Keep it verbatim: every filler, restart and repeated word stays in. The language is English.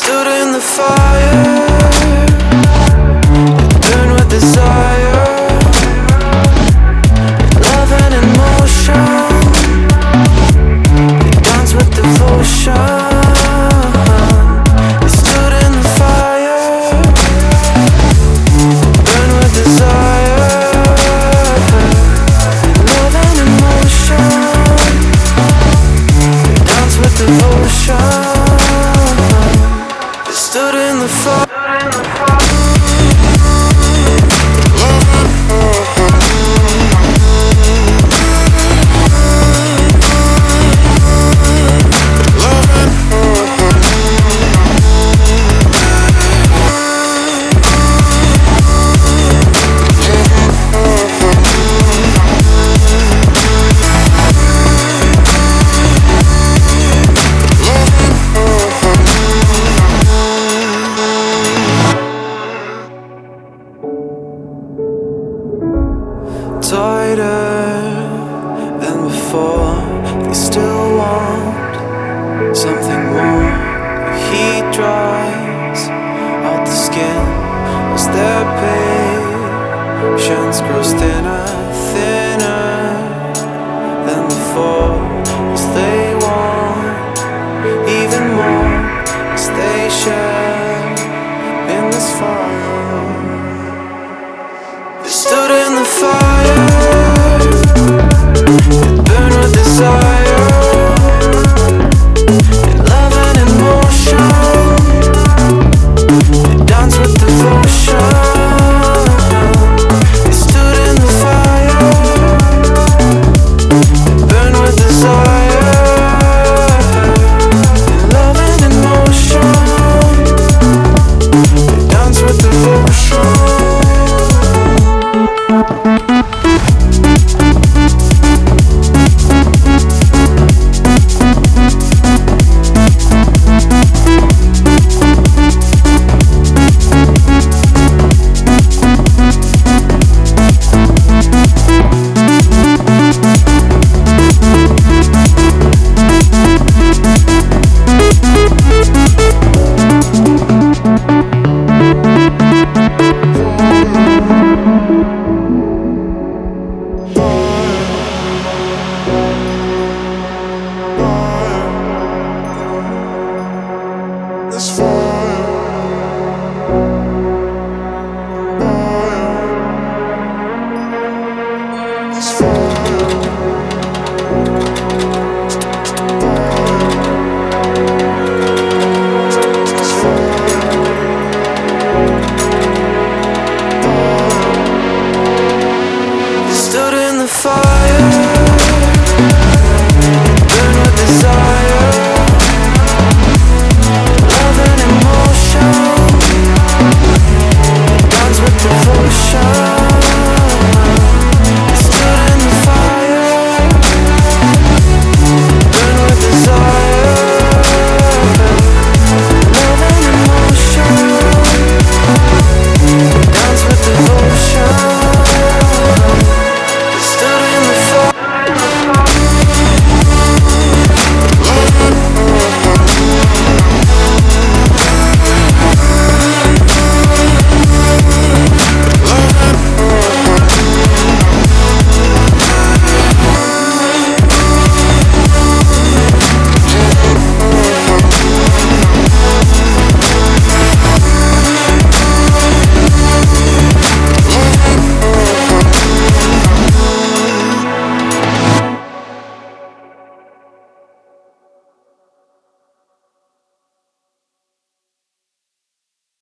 stood in the fire, burned with desire, love and emotion, they dance with devotion. They stood in the fire, burned with desire, love and emotion, they dance with devotion. They stood in the fire. Tighter than before, they still want something more. The heat dries out the skin as their patience grows thinner.